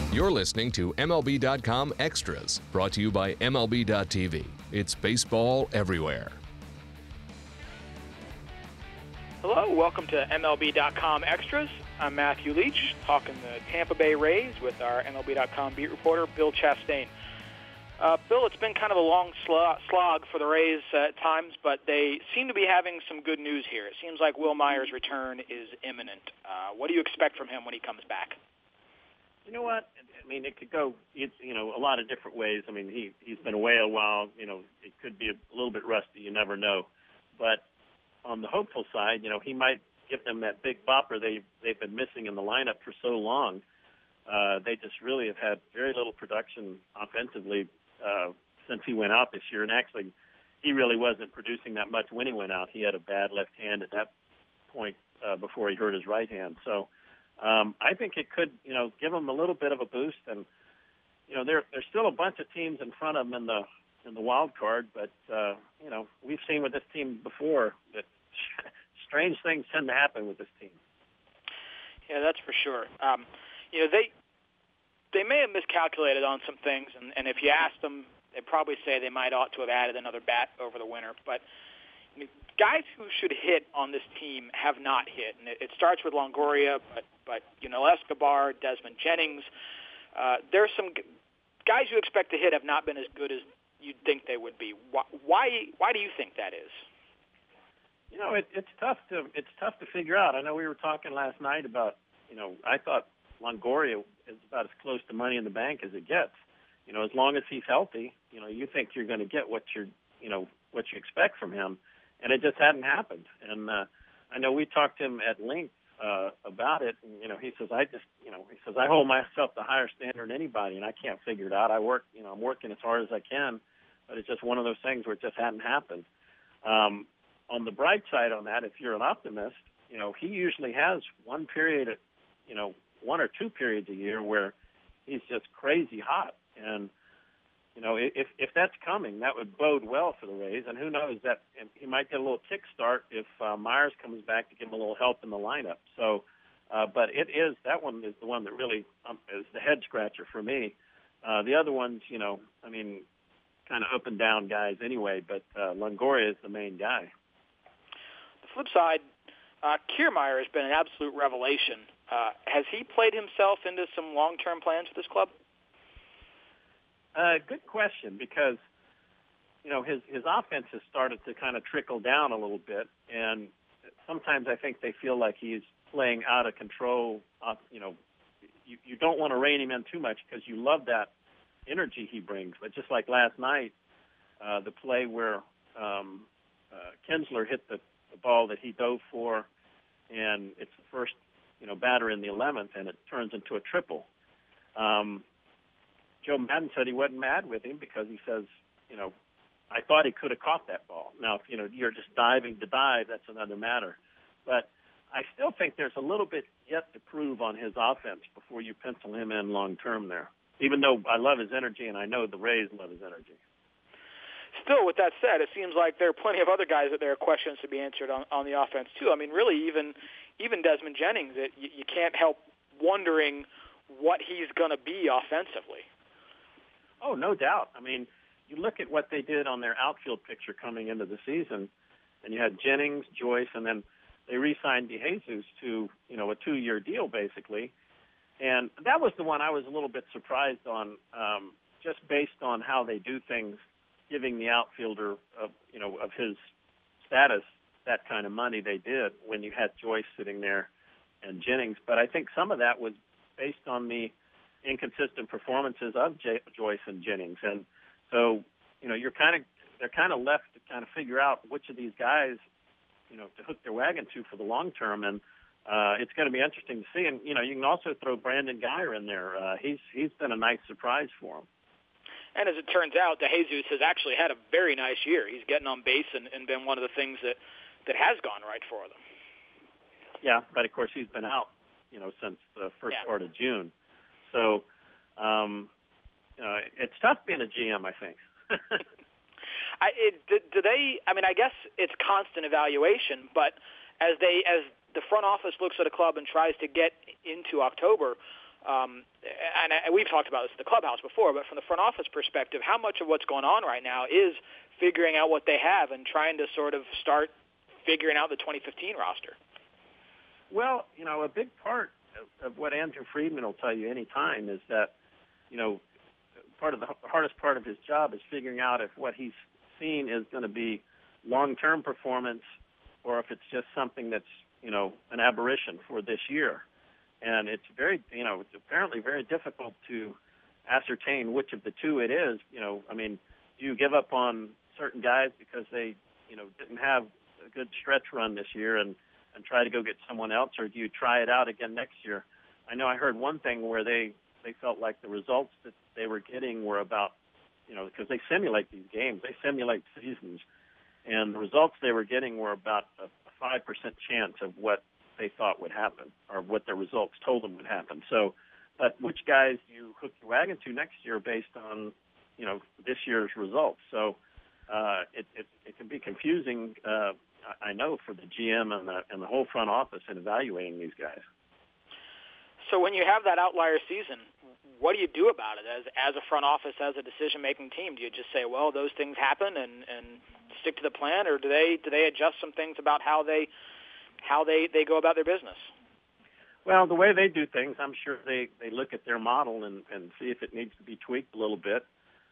You're listening to MLB.com Extras, brought to you by MLB.tv. It's baseball everywhere. Hello, welcome to MLB.com Extras. I'm Matthew Leach, talking the Tampa Bay Rays with our MLB.com beat reporter, Bill Chastain. Bill, it's been kind of a long slog for the Rays at times, but they seem to be having some good news here. It seems like Wil Myers' return is imminent. What do you expect from him when he comes back? You know what? I mean, it could go, a lot of different ways. I mean, he's been away a while. It could be a little bit rusty. You never know. But on the hopeful side, he might give them that big bopper they've been missing in the lineup for so long. They just really have had very little production offensively since he went out this year. And actually, he really wasn't producing that much when he went out. He had a bad left hand at that point before he hurt his right hand. So I think it could, give him a little bit of a boost. And, there's still a bunch of teams in front of him in the wild card. But, we've seen with this team before that strange things tend to happen with this team. Yeah, that's for sure. They may have miscalculated on some things, and if you asked them, they'd probably say they might ought to have added another bat over the winter. But guys who should hit on this team have not hit, and it starts with Longoria, but Escobar, Desmond Jennings. There's some guys you expect to hit have not been as good as you'd think they would be. Why do you think that is? It's tough to figure out. I know we were talking last night about, I thought Longoria is about as close to money in the bank as it gets. As long as he's healthy, you think you're going to get what you expect from him, and it just hadn't happened. And I know we talked to him at length about it, and he says I hold myself to higher standard than anybody, and I can't figure it out. I'm working as hard as I can, but it's just one of those things where it just hadn't happened. On the bright side on that, if you're an optimist, he usually has one period, one or two periods a year where he's just crazy hot. And, if that's coming, that would bode well for the Rays. And who knows, that he might get a little kickstart if Myers comes back to give him a little help in the lineup. So, but that one is the one that really is the head scratcher for me. The other ones, kind of up and down guys anyway, but Longoria is the main guy. The flip side, Kiermaier has been an absolute revelation. Has he played himself into some long-term plans for this club? Good question, because his offense has started to kind of trickle down a little bit, and sometimes I think they feel like he's playing out of control. You don't want to rein him in too much because you love that energy he brings. But just like last night, the play where Kinsler hit the ball that he dove for, and it's the first batter in the 11th, and it turns into a triple. Joe Madden said he wasn't mad with him because he says, I thought he could have caught that ball. Now, if you're just diving to dive, that's another matter. But I still think there's a little bit yet to prove on his offense before you pencil him in long term there, even though I love his energy, and I know the Rays love his energy. Still, with that said, it seems like there are plenty of other guys that there are questions to be answered on the offense, too. I mean, really, even Desmond Jennings, you can't help wondering what he's going to be offensively. Oh, no doubt. I mean, you look at what they did on their outfield picture coming into the season, and you had Jennings, Joyce, and then they re-signed DeJesus to, a 2-year deal, basically. And that was the one I was a little bit surprised on, just based on how they do things, giving the outfielder of his status that kind of money they did when you had Joyce sitting there and Jennings. But I think some of that was based on the inconsistent performances of Joyce and Jennings. And so, they're kind of left to kind of figure out which of these guys, to hook their wagon to for the long term. And it's going to be interesting to see. And, you can also throw Brandon Guyer in there. He's been a nice surprise for him. And as it turns out, DeJesus has actually had a very nice year. He's getting on base and been one of the things that has gone right for them. Yeah, but of course he's been out, since the first part of June. So it's tough being a GM, I think. I guess it's constant evaluation, but as the front office looks at a club and tries to get into October, And we've talked about this at the clubhouse before, but from the front office perspective, how much of what's going on right now is figuring out what they have and trying to sort of start figuring out the 2015 roster? Well, a big part of what Andrew Friedman will tell you any time is that, part of the hardest part of his job is figuring out if what he's seen is going to be long-term performance or if it's just something that's, an aberration for this year. And it's very, it's apparently very difficult to ascertain which of the two it is. Do you give up on certain guys because they, didn't have a good stretch run this year and try to go get someone else, or do you try it out again next year? I know I heard one thing where they felt like the results that they were getting were about, because they simulate these games, they simulate seasons, and the results they were getting were about a 5% chance of what they thought would happen or what their results told them would happen. So, but which guys you hook your wagon to next year based on, this year's results. So it can be confusing, I know, for the GM and the whole front office in evaluating these guys. So when you have that outlier season, what do you do about it as a front office, as a decision-making team? Do you just say, well, those things happen and stick to the plan, or do they adjust some things about how they go about their business? Well, the way they do things, I'm sure they look at their model and see if it needs to be tweaked a little bit.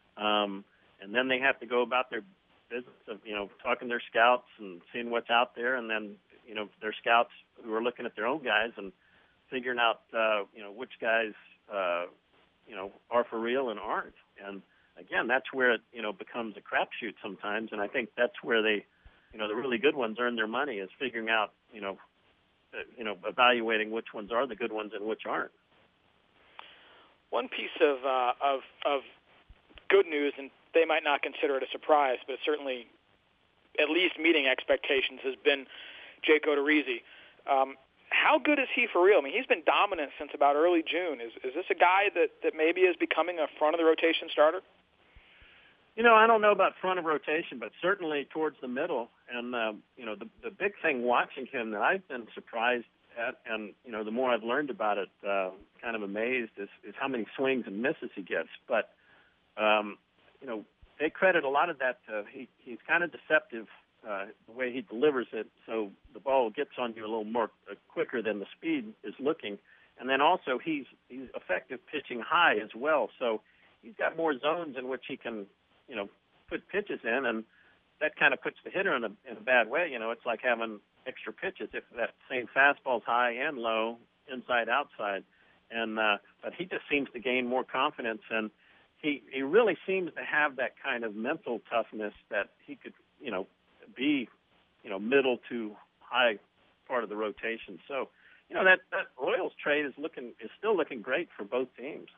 And then they have to go about their business of, talking to their scouts and seeing what's out there, and then, their scouts who are looking at their own guys and figuring out, which guys, are for real and aren't. And, again, that's where it, becomes a crapshoot sometimes, and I think that's where they, the really good ones earn their money, is figuring out, evaluating which ones are the good ones and which aren't. One piece of good news, and they might not consider it a surprise, but certainly at least meeting expectations, has been Jake Odorizzi. How good is he for real? I mean, he's been dominant since about early June. Is this a guy that maybe is becoming a front-of-the-rotation starter? I don't know about front of rotation, but certainly towards the middle. And, the big thing watching him that I've been surprised at, and, the more I've learned about it, kind of amazed, is how many swings and misses he gets. But, they credit a lot of that to he's kind of deceptive, the way he delivers it, so the ball gets on you a little more quicker than the speed is looking. And then also he's effective pitching high as well, so he's got more zones in which he can, put pitches in, and that kind of puts the hitter in a bad way. It's like having extra pitches if that same fastball's high and low, inside, outside. And but he just seems to gain more confidence, and he really seems to have that kind of mental toughness that he could, be, middle to high part of the rotation. So, that Royals trade is still looking great for both teams.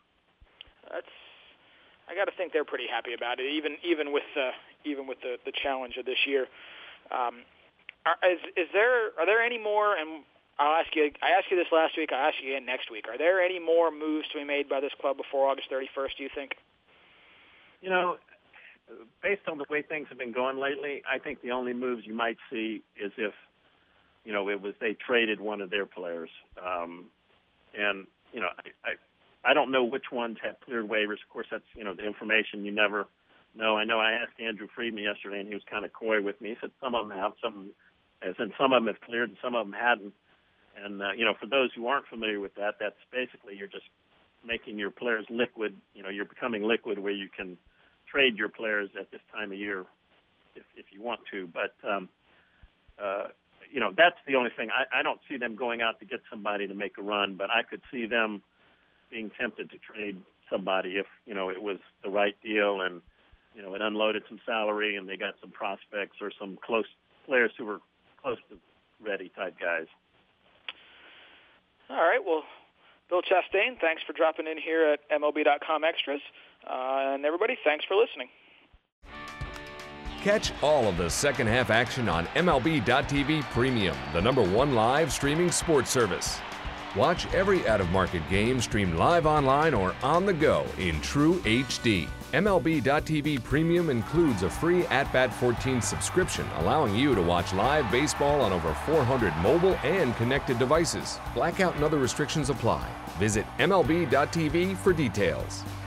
I got to think they're pretty happy about it, even with the challenge of this year. Are there any more? And I asked you this last week. I'll ask you again next week. Are there any more moves to be made by this club before August 31st? Do you think? Based on the way things have been going lately, I think the only moves you might see is if, it was they traded one of their players. And I don't know which ones have cleared waivers. Of course, that's, the information you never know. I know I asked Andrew Friedman yesterday, and he was kind of coy with me. He said some of them have, some of them have cleared and some of them hadn't. And, for those who aren't familiar with that, that's basically you're just making your players liquid. You're becoming liquid where you can trade your players at this time of year if you want to. But, that's the only thing. I don't see them going out to get somebody to make a run, but I could see them being tempted to trade somebody if, it was the right deal and, it unloaded some salary and they got some prospects or some close players who were close to ready type guys. All right. Well, Bill Chastain, thanks for dropping in here at MLB.com Extras. And everybody, thanks for listening. Catch all of the second half action on MLB.tv Premium, the #1 live streaming sports service. Watch every out-of-market game streamed live online or on the go in true HD. MLB.tv Premium includes a free At-Bat 14 subscription, allowing you to watch live baseball on over 400 mobile and connected devices. Blackout and other restrictions apply. Visit MLB.tv for details.